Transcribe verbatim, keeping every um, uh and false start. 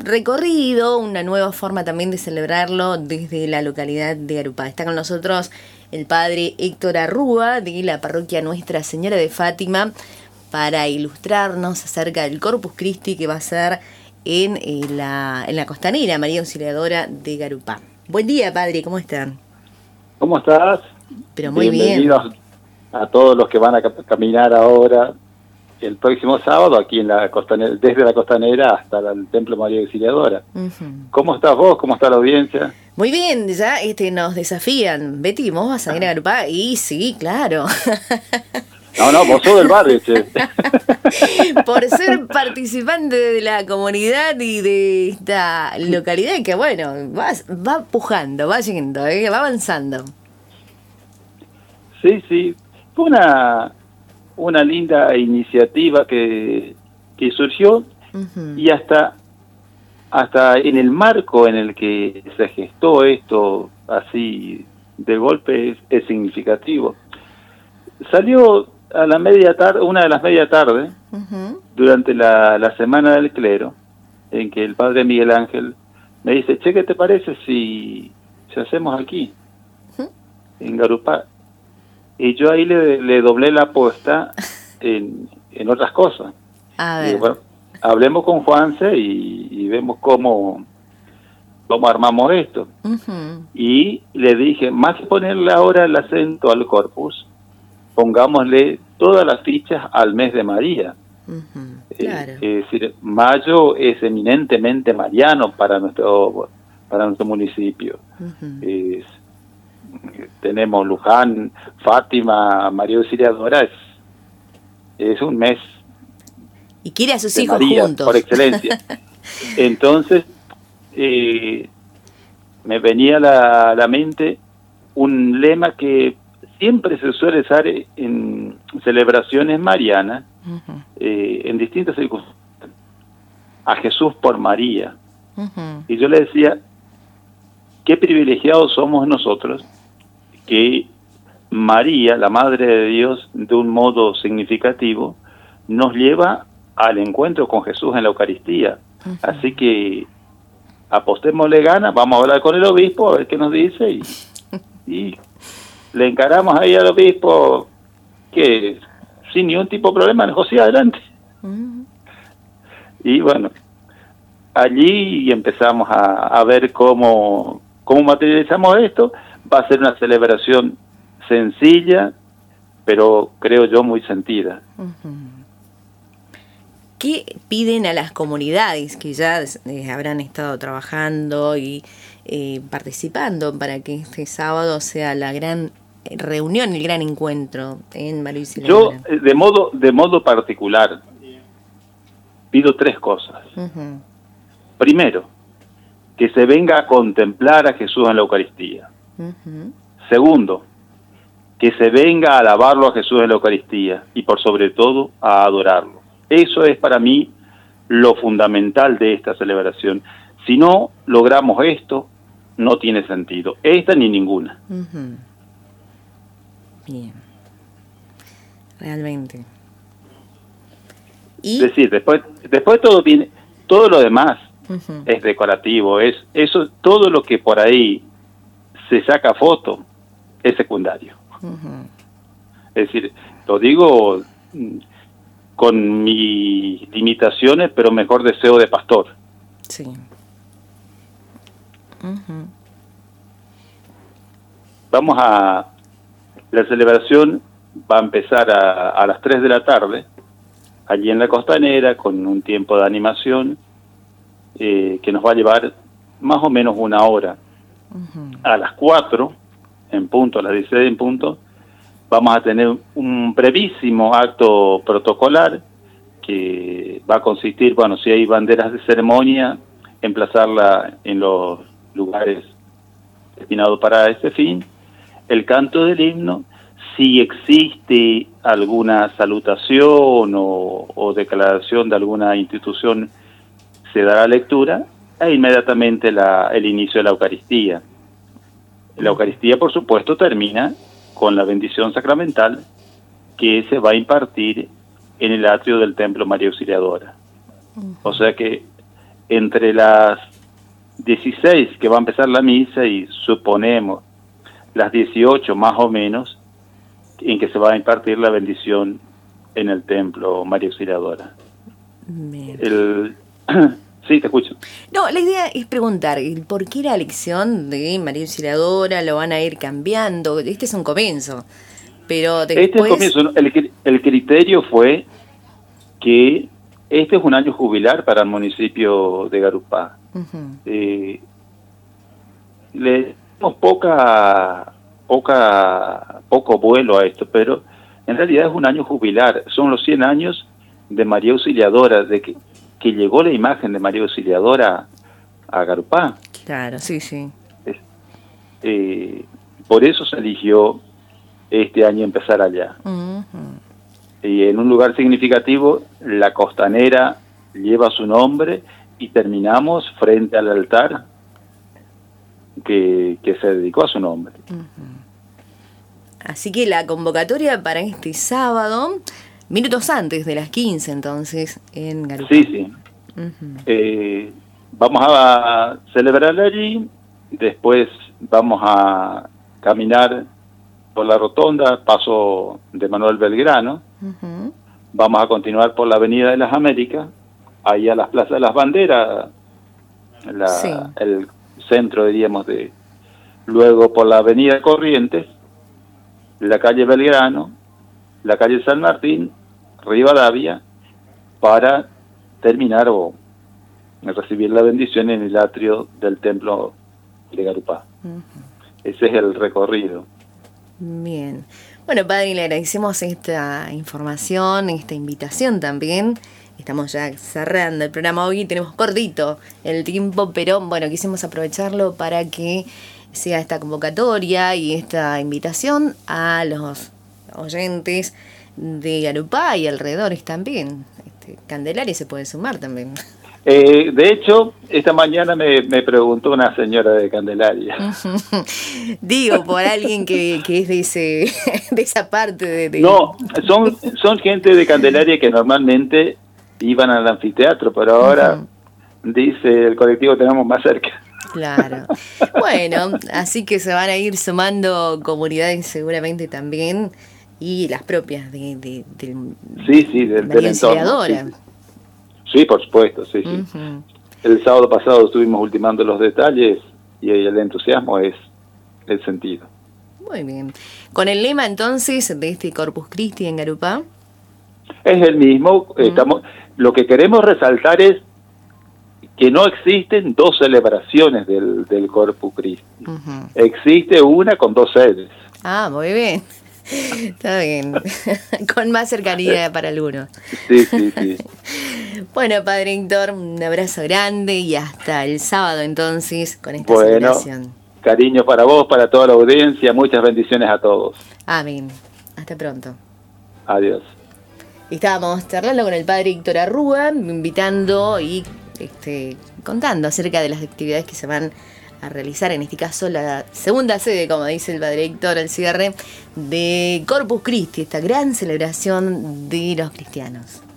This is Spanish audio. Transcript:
recorrido, una nueva forma también de celebrarlo desde la localidad de Garupá. Está con nosotros el padre Héctor Arrúa de la parroquia Nuestra Señora de Fátima para ilustrarnos acerca del Corpus Christi que va a ser en, eh, la, en la Costanera María Auxiliadora de Garupá. Buen día, padre, ¿cómo están? ¿Cómo estás? Pero muy Bienvenidos bien. a todos los que van a caminar ahora el próximo sábado aquí en la Costanera, desde la Costanera hasta el Templo María Auxiliadora. Uh-huh. ¿Cómo estás vos? ¿Cómo está la audiencia? Muy bien, ya este, nos desafían. Betty, ¿vos vas a ir a Garupá? Y sí, claro. No, no, vos sos del barrio, che. Por ser participante de la comunidad y de esta localidad que, bueno, va, va pujando, va yendo, ¿eh? Va avanzando. Sí, sí. Fue una, una linda iniciativa que, que surgió uh-huh. y hasta, hasta en el marco en el que se gestó esto así de golpe es, es significativo. Salió a la media tarde, una de las media tarde, uh-huh. durante la, la Semana del Clero, en que el padre Miguel Ángel me dice, che, ¿qué te parece si, si hacemos aquí, uh-huh. en Garupá? Y yo ahí le, le doblé la apuesta en, en otras cosas. A ver. Y bueno, hablemos con Juanse y, y vemos cómo, cómo armamos esto. Uh-huh. Y le dije, más que ponerle ahora el acento al Corpus, pongámosle todas las fichas al mes de María. Uh-huh, claro. eh, es decir, mayo es eminentemente mariano para nuestro para nuestro municipio. Uh-huh. Es, tenemos Luján, Fátima, María Auxiliadora, es, es un mes. Y quiere a sus hijos María, juntos. Por excelencia. Entonces, eh, me venía a la, a la mente un lema que siempre se suele usar en celebraciones marianas, uh-huh. eh, en distintas circunstancias, a Jesús por María. Uh-huh. Y yo le decía, qué privilegiados somos nosotros, que María, la Madre de Dios, de un modo significativo, nos lleva al encuentro con Jesús en la Eucaristía. Uh-huh. Así que apostémosle ganas, vamos a hablar con el obispo, a ver qué nos dice, y... y le encaramos ahí al obispo que sin ningún tipo de problema negocié adelante. Uh-huh. Y bueno, allí empezamos a, a ver cómo, cómo materializamos esto. Va a ser una celebración sencilla, pero creo yo muy sentida. Uh-huh. ¿Qué piden a las comunidades que ya eh, habrán estado trabajando y eh, participando para que este sábado sea la gran reunión, el gran encuentro en María Auxiliadora? Yo, de modo, de modo particular, pido tres cosas. Uh-huh. Primero, que se venga a contemplar a Jesús en la Eucaristía. Uh-huh. Segundo, que se venga a alabarlo a Jesús en la Eucaristía y por sobre todo a adorarlo. Eso es para mí lo fundamental de esta celebración. Si no logramos esto, no tiene sentido. Esta ni ninguna. Uh-huh. Bien. Realmente. ¿Y? Es decir, después, después todo viene, todo lo demás uh-huh. es decorativo, es eso, todo lo que por ahí se saca foto es secundario. Uh-huh. Es decir, lo digo con mis limitaciones, pero mejor deseo de pastor. Sí. Uh-huh. Vamos a... La celebración va a empezar a, a las tres de la tarde, allí en la Costanera, con un tiempo de animación eh, que nos va a llevar más o menos una hora. Uh-huh. A las cuatro, en punto, a las dieciséis en punto, vamos a tener un brevísimo acto protocolar que va a consistir, bueno, si hay banderas de ceremonia, emplazarla en los lugares destinados para ese fin, el canto del himno, si existe alguna salutación o, o declaración de alguna institución, se dará lectura, e inmediatamente la, el inicio de la Eucaristía. La Eucaristía, por supuesto, termina con la bendición sacramental que se va a impartir en el atrio del Templo María Auxiliadora. Uh-huh. O sea que entre las dieciséis que va a empezar la misa y suponemos las dieciocho más o menos en que se va a impartir la bendición en el templo María Auxiliadora. Bien. El, sí, te escucho. No, la idea es preguntar, ¿por qué la elección de María Auxiliadora? ¿Lo van a ir cambiando? Este es un comienzo, pero después... Este es el comienzo, ¿no? el, el criterio fue que este es un año jubilar para el municipio de Garupá. Uh-huh. Eh, le damos poca, poca, poco vuelo a esto, pero en realidad es un año jubilar. Son los cien años de María Auxiliadora, de que, que llegó la imagen de María Auxiliadora a Garupá. Claro, sí, sí. Es, eh, por eso se eligió este año empezar allá. Uh-huh. Y en un lugar significativo, la Costanera lleva su nombre y terminamos frente al altar que, que se dedicó a su nombre. Uh-huh. Así que la convocatoria para este sábado, minutos antes de las quince entonces, en Garupá. Sí, sí. Uh-huh. Eh, vamos a celebrar allí, después vamos a caminar por la rotonda, paso de Manuel Belgrano. Uh-huh. Vamos a continuar por la Avenida de las Américas, ahí a las Plazas de las Banderas, la, sí. el centro, diríamos, de... Luego por la Avenida Corrientes, la calle Belgrano, la calle San Martín, Rivadavia, para terminar o recibir la bendición en el atrio del templo de Garupá. Uh-huh. Ese es el recorrido. Bien. Bueno, padre, le agradecemos esta información, esta invitación también. Estamos ya cerrando el programa hoy, tenemos cortito el tiempo, pero bueno, quisimos aprovecharlo para que sea esta convocatoria y esta invitación a los oyentes de Garupá y alrededores también. Este, Candelaria se puede sumar también. Eh, de hecho, esta mañana me, me preguntó una señora de Candelaria. Digo, por alguien que, que es de ese de esa parte de, de... No, son, son gente de Candelaria que normalmente iban al anfiteatro, pero ahora uh-huh. dice el colectivo que tenemos más cerca. Claro. Bueno, así que se van a ir sumando comunidades seguramente también y las propias de, de, de sí, sí, del, del entorno. Sí. Sí, por supuesto, sí, sí. Uh-huh. El sábado pasado estuvimos ultimando los detalles y el entusiasmo es el sentido. Muy bien. ¿Con el lema entonces de este Corpus Christi en Garupá? Es el mismo. Uh-huh. Estamos, lo que queremos resaltar es que no existen dos celebraciones del, del Corpus Christi. Uh-huh. Existe una con dos sedes. Ah, muy bien. Está bien. Con más cercanía para algunos. Sí, sí, sí. Bueno, padre Héctor, un abrazo grande y hasta el sábado entonces con esta bueno, celebración. Cariño para vos, para toda la audiencia, muchas bendiciones a todos. Amén. Hasta pronto. Adiós. Estábamos charlando con el padre Héctor Arrúa, invitando y este, contando acerca de las actividades que se van a realizar, en este caso la segunda sede, como dice el padre Héctor al cierre, de Corpus Christi, esta gran celebración de los cristianos.